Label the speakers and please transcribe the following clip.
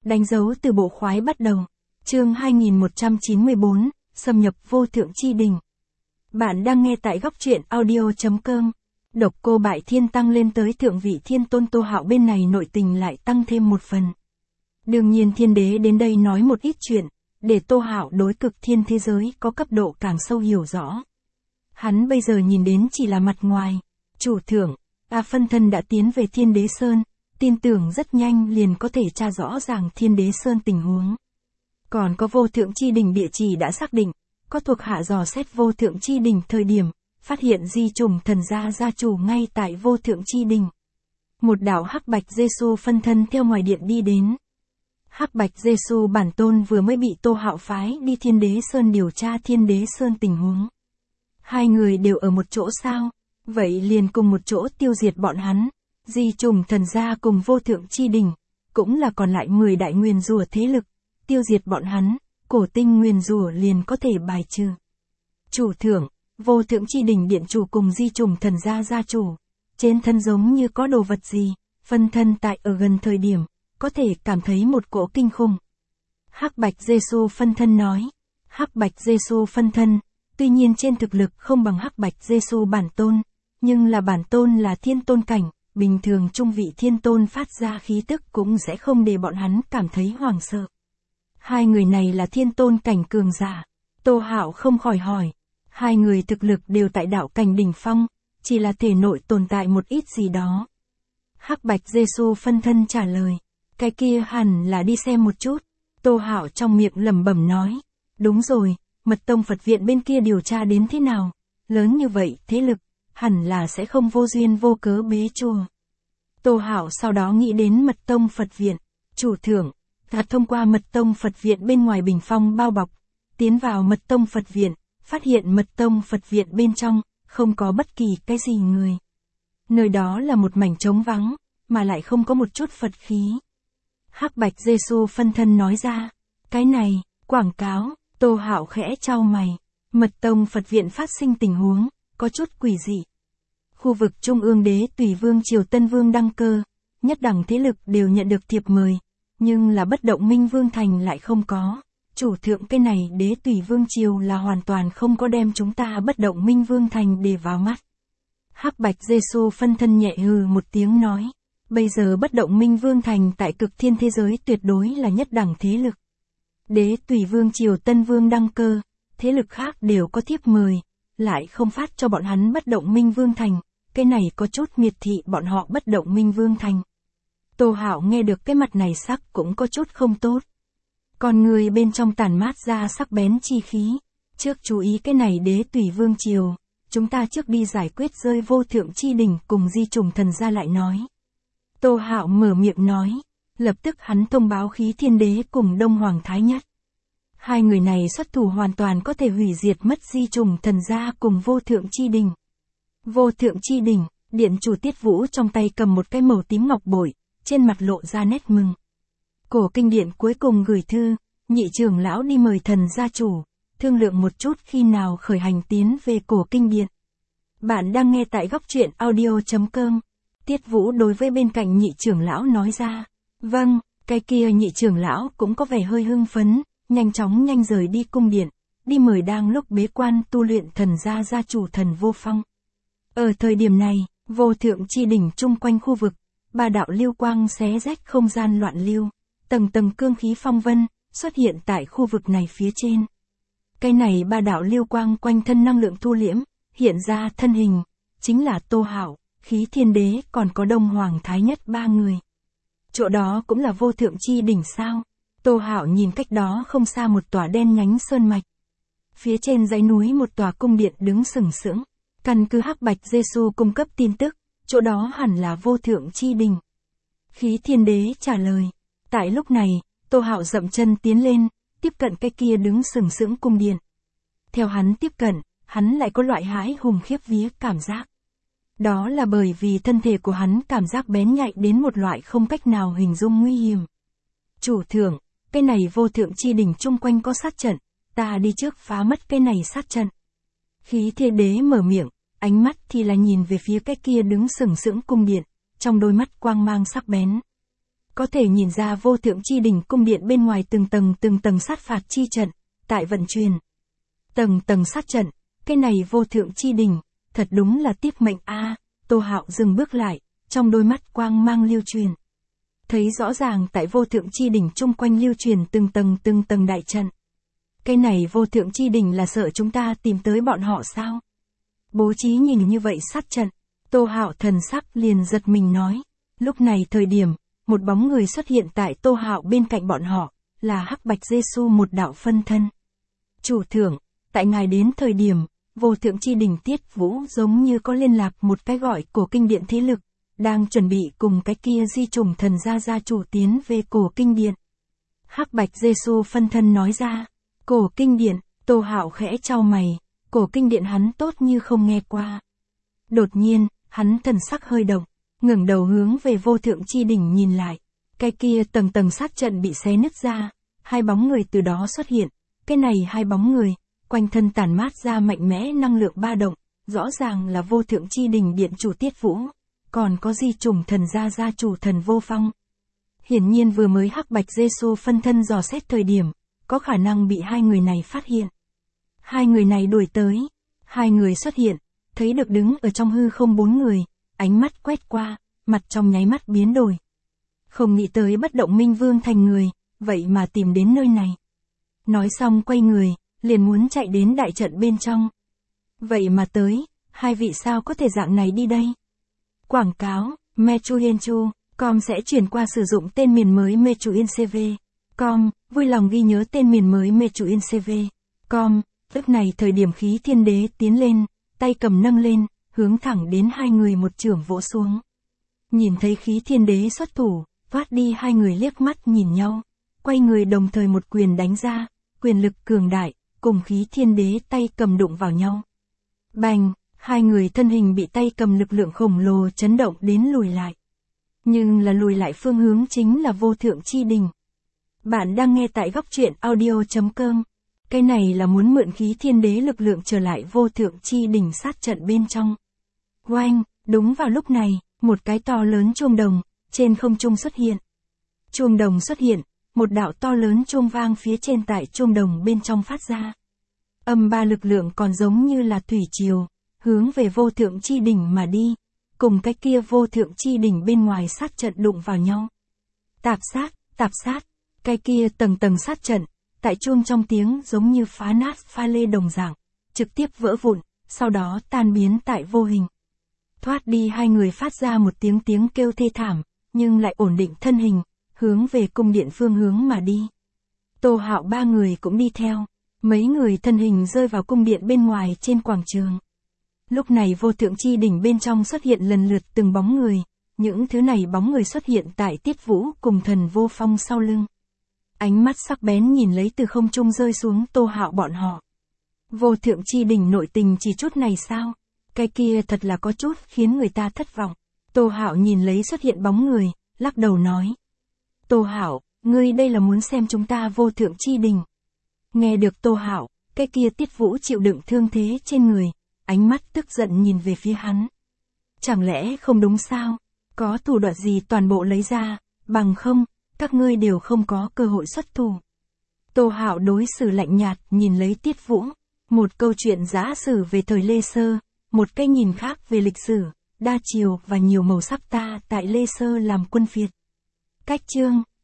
Speaker 1: Đánh dấu từ bộ khoái bắt đầu. Chương 2194, xâm nhập vô thượng chi đình. Bạn đang nghe tại góc truyện audio.com. Độc Cô Bại Thiên tăng lên tới thượng vị thiên tôn Tô Hạo bên này nội tình lại tăng thêm một phần. Đương nhiên thiên đế đến đây nói một ít chuyện, để Tô Hạo đối cực thiên thế giới có cấp độ càng sâu hiểu rõ. Hắn bây giờ nhìn đến chỉ là mặt ngoài. Chủ thượng, phân thân đã tiến về Thiên Đế Sơn, tin tưởng rất nhanh liền có thể tra rõ ràng Thiên Đế Sơn tình huống. Còn có vô thượng chi đỉnh địa chỉ đã xác định, có thuộc hạ dò xét vô thượng chi đỉnh thời điểm, phát hiện di trùng thần gia chủ ngay tại vô thượng chi đỉnh. Một đạo hắc bạch Giê-xu phân thân theo ngoài điện đi đến. Hắc bạch Giê-xu bản tôn vừa mới bị Tô Hạo phái đi Thiên Đế Sơn điều tra Thiên Đế Sơn tình huống. Hai người đều ở một chỗ sao? Vậy liền cùng một chỗ tiêu diệt bọn hắn. Di trùng thần gia cùng vô thượng chi đỉnh, cũng là còn lại 10 đại nguyền rủa thế lực, tiêu diệt bọn hắn, cổ tinh nguyền rủa liền có thể bài trừ. Chủ thượng, vô thượng chi đỉnh điện chủ cùng di trùng thần gia chủ, trên thân giống như có đồ vật gì, phân thân tại ở gần thời điểm, có thể cảm thấy một cỗ kinh khủng. Hắc bạch Giê-xu phân thân nói. Hắc bạch Giê-xu phân thân, tuy nhiên trên thực lực không bằng hắc bạch Giê-xu bản tôn, nhưng là bản tôn là thiên tôn cảnh, bình thường trung vị thiên tôn phát ra khí tức cũng sẽ không để bọn hắn cảm thấy hoảng sợ. Hai người này là thiên tôn cảnh cường giả. Tô Hạo không khỏi hỏi. Hai người thực lực đều tại đạo cảnh đỉnh phong, chỉ là thể nội tồn tại một ít gì đó. Hắc bạch Giê-xu phân thân trả lời. Cái kia hẳn là đi xem một chút. Tô Hạo trong miệng lẩm bẩm nói. Đúng rồi, Mật Tông Phật viện bên kia điều tra đến thế nào? Lớn như vậy, thế lực, hẳn là sẽ không vô duyên vô cớ bế chùa. Tô Hạo sau đó nghĩ đến Mật Tông Phật viện. Chủ thượng, ta thông qua Mật Tông Phật viện bên ngoài bình phong bao bọc, tiến vào Mật Tông Phật viện, phát hiện Mật Tông Phật viện bên trong, không có bất kỳ cái gì người. Nơi đó là một mảnh trống vắng, mà lại không có một chút Phật khí. Hắc bạch Giê-xu phân thân nói ra. Cái này, quảng cáo. Tô Hạo khẽ chau mày. Mật Tông Phật viện phát sinh tình huống, có chút quỷ dị. Khu vực Trung ương Đế Tùy Vương Triều Tân Vương đăng cơ, nhất đẳng thế lực đều nhận được thiệp mời, nhưng là bất động Minh Vương Thành lại không có. Chủ thượng cái này Đế Tùy Vương Triều là hoàn toàn không có đem chúng ta bất động Minh Vương Thành để vào mắt. Hắc bạch Giê-xu phân thân nhẹ hừ một tiếng nói. Bây giờ bất động Minh Vương Thành tại cực thiên thế giới tuyệt đối là nhất đẳng thế lực. Đế Tùy Vương Triều Tân Vương đăng cơ, thế lực khác đều có thiếp mời, lại không phát cho bọn hắn bất động Minh Vương Thành, cái này có chút miệt thị bọn họ bất động Minh Vương Thành. Tô Hạo nghe được cái mặt này sắc cũng có chút không tốt. Còn người bên trong tản mát ra sắc bén chi khí, trước chú ý cái này Đế Tùy Vương Triều, chúng ta trước đi giải quyết rơi vô thượng chi đỉnh cùng di trùng thần gia lại nói. Tô Hạo mở miệng nói, lập tức hắn thông báo Khí Thiên Đế cùng Đông Hoàng Thái Nhất. Hai người này xuất thủ hoàn toàn có thể hủy diệt mất di trùng thần gia cùng vô thượng chi đỉnh. Vô thượng chi đỉnh, điện chủ Tiết Vũ trong tay cầm một cái màu tím ngọc bội, trên mặt lộ ra nét mừng. Cổ kinh điện cuối cùng gửi thư, nhị trưởng lão đi mời thần gia chủ, thương lượng một chút khi nào khởi hành tiến về cổ kinh điện. Bạn đang nghe tại góc truyện audio.com. Tiết Vũ đối với bên cạnh nhị trưởng lão nói ra. Vâng, cái kia nhị trưởng lão cũng có vẻ hơi hưng phấn, nhanh rời đi cung điện, đi mời đang lúc bế quan tu luyện thần gia chủ Thần Vô Phong. Ở thời điểm này, vô thượng chi đỉnh chung quanh khu vực, ba đạo lưu quang xé rách không gian loạn lưu, tầng cương khí phong vân, xuất hiện tại khu vực này phía trên. Cái này ba đạo lưu quang quanh thân năng lượng thu liễm, hiện ra thân hình, chính là Tô Hạo, Khí Thiên Đế còn có Đông Hoàng Thái Nhất ba người. Chỗ đó cũng là vô thượng chi đỉnh sao? Tô Hạo nhìn cách đó không xa một tòa đen nhánh sơn mạch. Phía trên dãy núi một tòa cung điện đứng sừng sững. Căn cứ hắc bạch Giê-xu cung cấp tin tức, chỗ đó hẳn là vô thượng chi đỉnh. Khí Thiên Đế trả lời. Tại lúc này, Tô Hạo dậm chân tiến lên, tiếp cận cái kia đứng sừng sững cung điện. Theo hắn tiếp cận, hắn lại có loại hãi hùng khiếp vía cảm giác. Đó là bởi vì thân thể của hắn cảm giác bén nhạy đến một loại không cách nào hình dung nguy hiểm. Chủ thượng, cái này vô thượng chi đỉnh chung quanh có sát trận, ta đi trước phá mất cái này sát trận. Khí Thiên Đế mở miệng, ánh mắt thì là nhìn về phía cái kia đứng sừng sững cung điện, trong đôi mắt quang mang sắc bén. Có thể nhìn ra vô thượng chi đỉnh cung điện bên ngoài từng tầng sát phạt chi trận, tại vận chuyển. Tầng tầng sát trận, cái này vô thượng chi đỉnh, thật đúng là tiếp mệnh a. Tô Hạo dừng bước lại, trong đôi mắt quang mang lưu truyền. Thấy rõ ràng tại vô thượng chi đỉnh chung quanh lưu truyền từng tầng đại trận. Cái này vô thượng chi đỉnh là sợ chúng ta tìm tới bọn họ sao? Bố trí nhìn như vậy sát trận, Tô Hạo thần sắc liền giật mình nói. Lúc này thời điểm, một bóng người xuất hiện tại Tô Hạo bên cạnh bọn họ, là Hắc Bạch Giê-xu một đạo phân thân. Chủ thượng, tại ngài đến thời điểm, vô thượng chi đỉnh Tiết Vũ giống như có liên lạc một cái gọi cổ kinh điện thế lực, đang chuẩn bị cùng cái kia di trùng thần gia chủ tiến về cổ kinh điện. Hắc Bạch Giê-xu phân thân nói ra, cổ kinh điện, Tô Hạo khẽ chau mày, cổ kinh điện hắn tốt như không nghe qua. Đột nhiên, hắn thần sắc hơi động, ngẩng đầu hướng về vô thượng chi đỉnh nhìn lại. Cái kia tầng sát trận bị xé nứt ra, hai bóng người từ đó xuất hiện. Cái này hai bóng người, quanh thân tản mát ra mạnh mẽ năng lượng ba động, rõ ràng là vô thượng chi đỉnh điện chủ Tiết Vũ, còn có di trùng thần gia chủ thần Vô Phong. Hiển nhiên vừa mới Hắc Bạch Giê-xu phân thân dò xét thời điểm, có khả năng bị hai người này phát hiện. Hai người này đuổi tới, hai người xuất hiện, thấy được đứng ở trong hư không bốn người, ánh mắt quét qua, mặt trong nháy mắt biến đổi. Không nghĩ tới bất động minh vương thành người, vậy mà tìm đến nơi này. Nói xong quay người, liền muốn chạy đến đại trận bên trong. Vậy mà tới, hai vị sao có thể dạng này đi đây? Quảng cáo, Mechuyenchu.com sẽ chuyển qua sử dụng tên miền mới Mechuyencv.com, vui lòng ghi nhớ tên miền mới Mechuyencv.com. Lúc này thời điểm khí thiên đế tiến lên, tay cầm nâng lên, hướng thẳng đến hai người một chưởng vỗ xuống. Nhìn thấy khí thiên đế xuất thủ, thoát đi hai người liếc mắt nhìn nhau, quay người đồng thời một quyền đánh ra, quyền lực cường đại, cùng khí thiên đế tay cầm đụng vào nhau. Bành, hai người thân hình bị tay cầm lực lượng khổng lồ chấn động đến lùi lại. Nhưng là lùi lại phương hướng chính là vô thượng chi đỉnh. Bạn đang nghe tại góc truyện audio.com. Cái này là muốn mượn khí thiên đế lực lượng trở lại vô thượng chi đỉnh sát trận bên trong. Oanh, đúng vào lúc này, một cái to lớn chuông đồng, trên không trung xuất hiện. Chuông đồng xuất hiện, một đạo to lớn chuông vang phía trên tại chuông đồng bên trong phát ra. Âm ba lực lượng còn giống như là thủy triều, hướng về vô thượng chi đỉnh mà đi, cùng cái kia vô thượng chi đỉnh bên ngoài sát trận đụng vào nhau. Tạp sát, cái kia tầng sát trận, tại chuông trong tiếng giống như phá nát pha lê đồng dạng, trực tiếp vỡ vụn, sau đó tan biến tại vô hình. Thoát đi hai người phát ra một tiếng kêu thê thảm, nhưng lại ổn định thân hình, hướng về cung điện phương hướng mà đi. Tô Hạo ba người cũng đi theo, mấy người thân hình rơi vào cung điện bên ngoài trên quảng trường. Lúc này vô thượng chi đỉnh bên trong xuất hiện lần lượt từng bóng người, những thứ này bóng người xuất hiện tại Tiết Vũ cùng thần Vô Phong sau lưng. Ánh mắt sắc bén nhìn lấy từ không trung rơi xuống Tô Hạo bọn họ. Vô thượng chi đỉnh nội tình chỉ chút này sao? Cái kia thật là có chút khiến người ta thất vọng. Tô Hạo nhìn lấy xuất hiện bóng người, lắc đầu nói. Tô Hạo, ngươi đây là muốn xem chúng ta vô thượng chi đỉnh. Nghe được Tô Hạo, cái kia Tiết Vũ chịu đựng thương thế trên người, ánh mắt tức giận nhìn về phía hắn. Chẳng lẽ không đúng sao? Có thủ đoạn gì toàn bộ lấy ra, bằng không, các ngươi đều không có cơ hội xuất thủ. Tô Hạo đối xử lạnh nhạt nhìn lấy Tiết Vũ, một câu chuyện giả sử về thời Lê Sơ, một cái nhìn khác về lịch sử, đa chiều và nhiều màu sắc ta tại Lê Sơ làm quân phiệt. Cách chương